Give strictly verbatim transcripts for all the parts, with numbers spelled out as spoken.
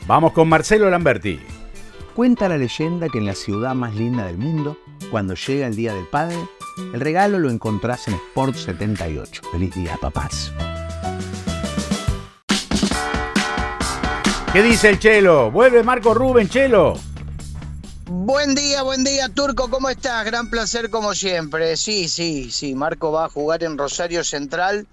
Vamos con Marcelo Lamberti. Cuenta la leyenda que en la ciudad más linda del mundo, cuando llega el Día del Padre, el regalo lo encontrás en Sport setenta y ocho. Feliz día, papás. ¿Qué dice el Chelo? ¿Vuelve Marco Rubén, Chelo? Buen día, buen día, Turco, ¿cómo estás? Gran placer como siempre. Sí, sí, sí, Marco va a jugar en Rosario Central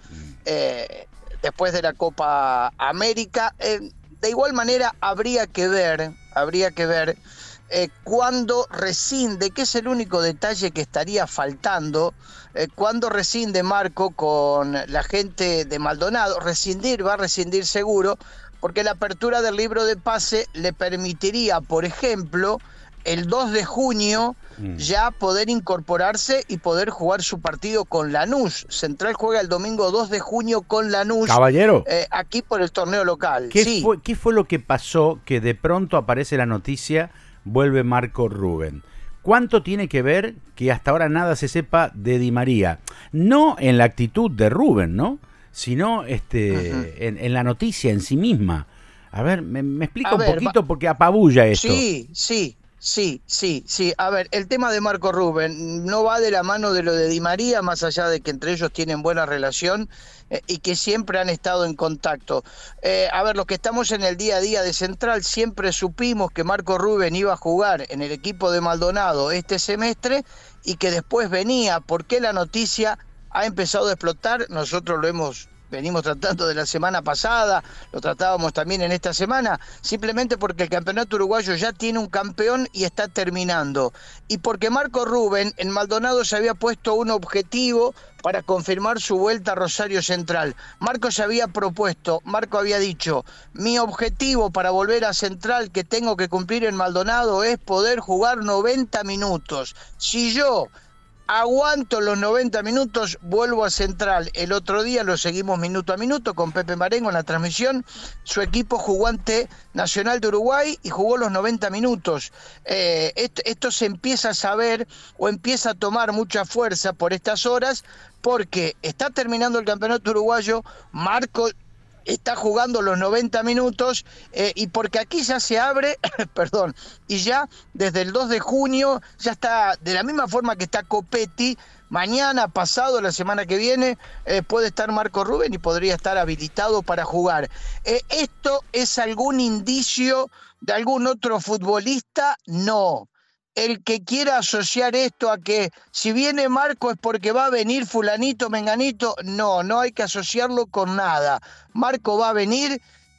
eh, después de la Copa América. Eh, de igual manera, habría que ver, habría que ver eh, cuándo rescinde, que es el único detalle que estaría faltando, eh, cuándo rescinde Marco con la gente de Maldonado. Rescindir, va a rescindir seguro, porque la apertura del libro de pase le permitiría, por ejemplo, el dos de junio mm. ya poder incorporarse y poder jugar su partido con Lanús. Central juega el domingo dos de junio con Lanús. Caballero. Eh, aquí por el torneo local. ¿Qué, sí. fue, ¿Qué fue lo que pasó que de pronto aparece la noticia, vuelve Marco Rubén? ¿Cuánto tiene que ver que hasta ahora nada se sepa de Di María? No en la actitud de Rubén, ¿no? Sino este, uh-huh. en, en la noticia en sí misma. A ver, me, me explica a un ver, poquito va... porque apabulla esto. Sí, sí. Sí, sí, sí. A ver, el tema de Marco Rubén no va de la mano de lo de Di María, más allá de que entre ellos tienen buena relación eh, y que siempre han estado en contacto. Eh, a ver, los que estamos en el día a día de Central siempre supimos que Marco Rubén iba a jugar en el equipo de Maldonado este semestre y que después venía. ¿Por qué la noticia ha empezado a explotar? Nosotros lo hemos... venimos tratando de la semana pasada, lo tratábamos también en esta semana, simplemente porque el campeonato uruguayo ya tiene un campeón y está terminando. Y porque Marco Rubén en Maldonado se había puesto un objetivo para confirmar su vuelta a Rosario Central. Marco se había propuesto, Marco había dicho, mi objetivo para volver a Central que tengo que cumplir en Maldonado es poder jugar noventa minutos. Si yo... aguanto los noventa minutos, vuelvo a Central. El otro día lo seguimos minuto a minuto con Pepe Marengo en la transmisión. Su equipo jugó ante Nacional de Uruguay y jugó los noventa minutos. Eh, esto, esto se empieza a saber o empieza a tomar mucha fuerza por estas horas porque está terminando el campeonato uruguayo. Marco está jugando los noventa minutos eh, y porque aquí ya se abre, perdón, y ya desde el dos de junio ya está, de la misma forma que está Copetti, mañana, pasado, la semana que viene, eh, puede estar Marco Rubén y podría estar habilitado para jugar. Eh, ¿Esto es algún indicio de algún otro futbolista? No. El que quiera asociar esto a que si viene Marco es porque va a venir fulanito, menganito, no, no hay que asociarlo con nada. Marco va a venir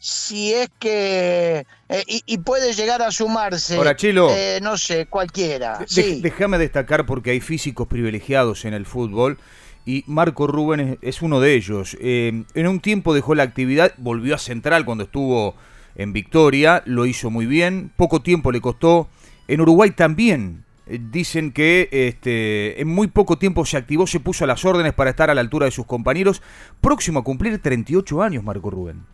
si es que... Eh, y, y puede llegar a sumarse, Ahora, Chilo, eh, no sé, cualquiera. De, sí. Déjame destacar porque hay físicos privilegiados en el fútbol y Marco Rubén es, es uno de ellos. Eh, en un tiempo dejó la actividad, volvió a Central cuando estuvo en Victoria, lo hizo muy bien, poco tiempo le costó. En Uruguay también eh, dicen que este, en muy poco tiempo se activó, se puso a las órdenes para estar a la altura de sus compañeros. Próximo a cumplir treinta y ocho años, Marco Rubén.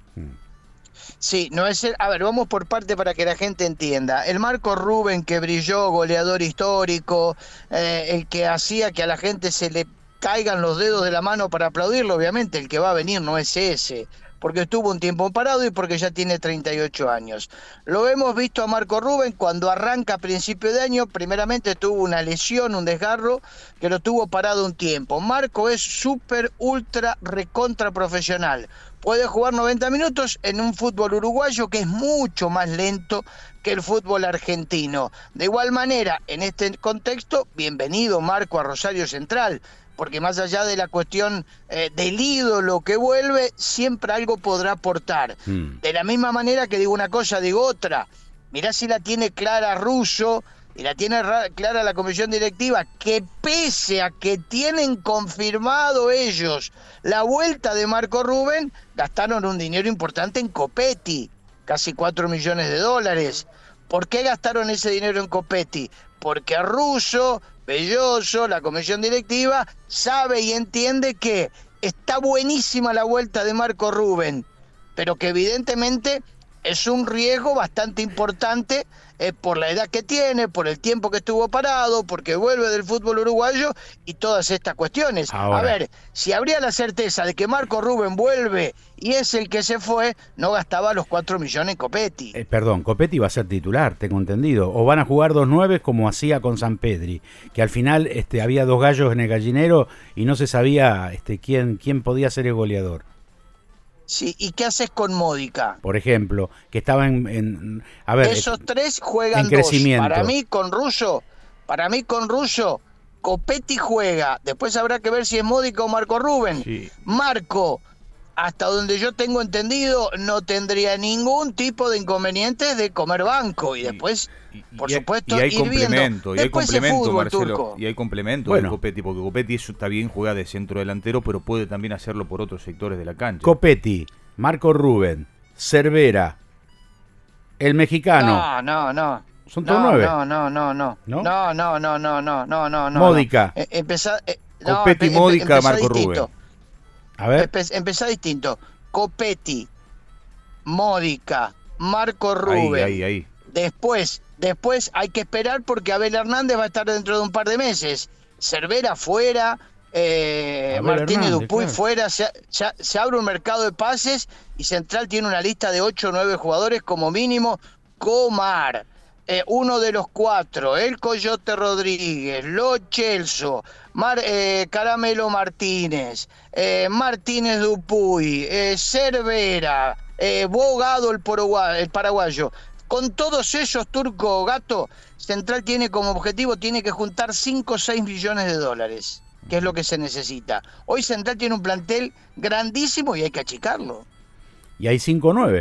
Sí, no es el, a ver, vamos por parte para que la gente entienda. El Marco Rubén que brilló, goleador histórico, eh, el que hacía que a la gente se le caigan los dedos de la mano para aplaudirlo, obviamente el que va a venir no es ese, porque estuvo un tiempo parado y porque ya tiene treinta y ocho años. Lo hemos visto a Marco Rubén cuando arranca a principio de año, primeramente tuvo una lesión, un desgarro, que lo tuvo parado un tiempo. Marco es súper, ultra, recontra profesional. Puede jugar noventa minutos en un fútbol uruguayo que es mucho más lento que el fútbol argentino. De igual manera, en este contexto, bienvenido Marco a Rosario Central, porque más allá de la cuestión eh, del ídolo que vuelve, siempre algo podrá aportar. Mm. De la misma manera que digo una cosa, digo otra. Mirá si la tiene clara Russo y la tiene clara la comisión directiva, que pese a que tienen confirmado ellos la vuelta de Marco Rubén, gastaron un dinero importante en Copetti, casi cuatro millones de dólares. ¿Por qué gastaron ese dinero en Copetti? Porque a Russo, Belloso, la comisión directiva, sabe y entiende que está buenísima la vuelta de Marco Rubén, pero que evidentemente es un riesgo bastante importante eh, por la edad que tiene, por el tiempo que estuvo parado, porque vuelve del fútbol uruguayo y todas estas cuestiones. Ahora. A ver, si habría la certeza de que Marco Rubén vuelve y es el que se fue, no gastaba los cuatro millones en Copetti. Eh, perdón, Copetti va a ser titular, tengo entendido. O van a jugar dos nueves como hacía con Sampedri, que al final este, había dos gallos en el gallinero y no se sabía este, quién, quién podía ser el goleador. Sí, ¿y qué haces con Módica? Por ejemplo, que estaba en... en a ver, Esos eh, tres juegan en dos. crecimiento. Para mí con Russo, para mí con Russo, Copetti juega. Después habrá que ver si es Módica o Marco Rubén. Sí. Marco, hasta donde yo tengo entendido, no tendría ningún tipo de inconvenientes de comer banco. Y después, Y- y- por y hay- supuesto, y hay ir complemento, viendo. y hay Después el complemento, fútbol, Marcelo, Turco. y hay complemento Bueno. de Copetti, porque Copetti eso está bien, juega de centro delantero, pero puede también hacerlo por otros sectores de la cancha. Copetti, Marco Rubén, Cervera, el mexicano. No, no, no. Son todos no, nueve. No, no, no, no. ¿No? No, no, no, no, no, no, no, no. Módica. Eh, empezá, eh, no, Copetti, empe- empe- Módica, empezá Marco distinto. Rubén. A ver, Empe- Empezá distinto. Copetti, Módica, Marco Ahí, Rubén. ahí, ahí. Después, después hay que esperar porque Abel Hernández va a estar dentro de un par de meses. Cervera fuera, eh, Abel Martínez Hernández, Dupuy claro. fuera. Se, se- se abre un mercado de pases y Central tiene una lista de ocho o nueve jugadores como mínimo. Comar, eh, uno de los cuatro, el Coyote Rodríguez, Lo Celso, Mar, eh, Caramelo Martínez, eh, Martínez Dupuy, eh, Cervera, eh, Bogado el, porogua- el paraguayo. Con todos esos, Turco Gato, Central tiene como objetivo, tiene que juntar cinco o seis millones de dólares, que es lo que se necesita. Hoy Central tiene un plantel grandísimo y hay que achicarlo. y hay cinco nueve.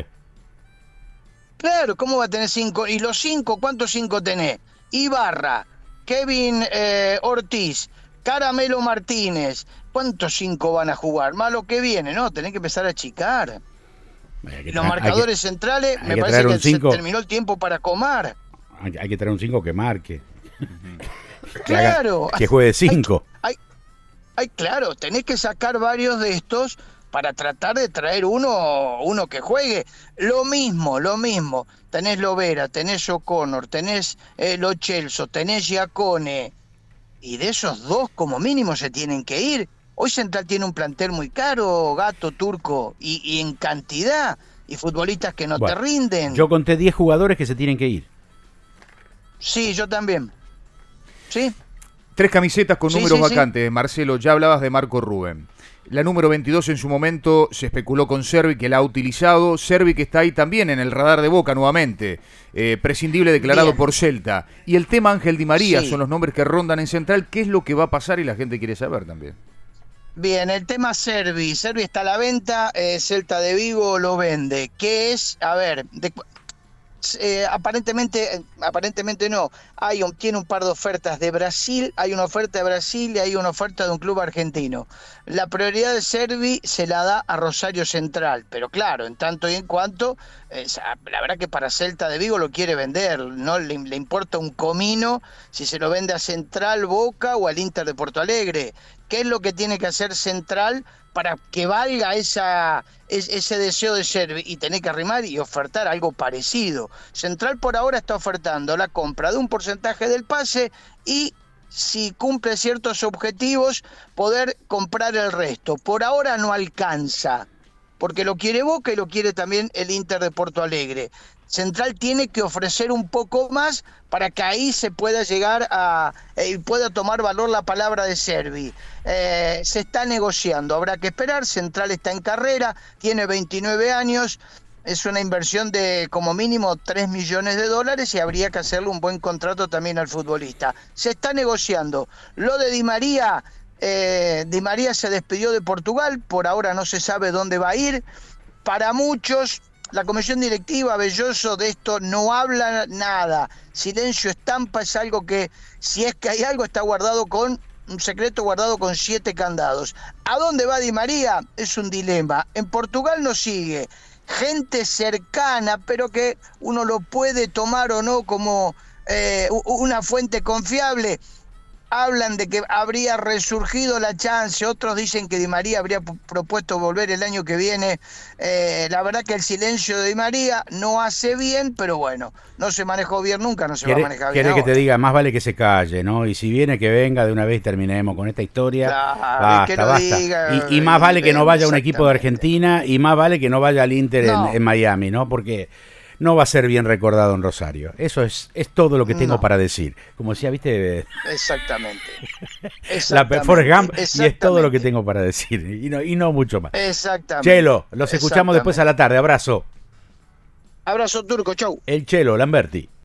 Claro, ¿cómo va a tener cinco? ¿Y los cinco? ¿Cuántos cinco tenés? Ibarra, Kevin eh, Ortiz, Caramelo Martínez. ¿Cuántos cinco van a jugar? Malo que viene, ¿no? Tenés que empezar a achicar. Hay que Y los tra- marcadores hay que- centrales, hay me que parece traer que un se cinco. terminó el tiempo para comer. Hay, hay que traer un cinco que marque. Que haga- Claro. que juegue cinco. Hay, hay, claro, tenés que sacar varios de estos para tratar de traer uno, uno que juegue. Lo mismo, lo mismo. Tenés Lovera, tenés O'Connor, tenés eh, Lo Celso, tenés Giacone. Y de esos dos, como mínimo, se tienen que ir. Hoy Central tiene un plantel muy caro, Gato, Turco, y, y en cantidad. Y futbolistas que no Bueno, te rinden. Yo conté diez jugadores que se tienen que ir. Sí, yo también. ¿Sí? Tres camisetas con Sí, números sí, sí. vacantes, Marcelo, ya hablabas de Marco Rubén. La número veintidós en su momento se especuló con Servi, que la ha utilizado. Servi que está ahí también en el radar de Boca nuevamente. Eh, prescindible declarado Bien. por Celta. Y el tema Ángel Di María Sí. son los nombres que rondan en Central. ¿Qué es lo que va a pasar? Y la gente quiere saber también. Bien, el tema Servi. Servi está a la venta, eh, Celta de Vigo lo vende. ¿Qué es? A ver, de cu- eh, aparentemente, eh, aparentemente no. Hay un, tiene un par de ofertas de Brasil, hay una oferta de Brasil y hay una oferta de un club argentino. La prioridad de Servi se la da a Rosario Central, pero claro, en tanto y en cuanto, eh, la verdad que para Celta de Vigo lo quiere vender, no le, le importa un comino si se lo vende a Central, Boca o al Inter de Porto Alegre. ¿Qué es lo que tiene que hacer Central para que valga esa, es, ese deseo de Servi? Y tener que arrimar y ofertar algo parecido. Central por ahora está ofertando la compra de un porcentaje del pase y, si cumple ciertos objetivos, poder comprar el resto. Por ahora no alcanza, porque lo quiere Boca y lo quiere también el Inter de Porto Alegre. Central tiene que ofrecer un poco más para que ahí se pueda llegar a y eh, pueda tomar valor la palabra de Servi. Eh, se está negociando, habrá que esperar. Central está en carrera, tiene veintinueve años, es una inversión de como mínimo tres millones de dólares y habría que hacerle un buen contrato también al futbolista. Se está negociando. Lo de Di María, eh, Di María se despidió de Portugal, por ahora no se sabe dónde va a ir. Para muchos, la comisión directiva, Belloso, de esto no habla nada. Silencio estampa, es algo que, si es que hay algo, está guardado con un secreto guardado con siete candados. ¿A dónde va Di María? Es un dilema. En Portugal no sigue. Gente cercana, pero que uno lo puede tomar o no como eh, una fuente confiable. hablan de que habría resurgido la chance, otros dicen que Di María habría p- propuesto volver el año que viene. Eh, la verdad que el silencio de Di María no hace bien, pero bueno, no se manejó bien nunca, no se va a manejar bien Quiere que ahora. te diga, más vale que se calle, ¿no? Y si viene, que venga de una vez y terminemos con esta historia. Claro, Basta, que lo basta. diga, Y, y más y vale que no vaya a un exactamente. equipo de Argentina y más vale que no vaya al Inter en- No. en, Miami, ¿no? Porque no va a ser bien recordado en Rosario. Eso es, es todo lo que tengo No. para decir. Como decía, ¿viste? Exactamente. La Exactamente, Forrest Gump, y es todo lo que exactamente. tengo para decir. Y no, y no mucho más. Exactamente. Chelo, los escuchamos después a la tarde. Abrazo. Abrazo turco, chau. El Chelo, Lamberti.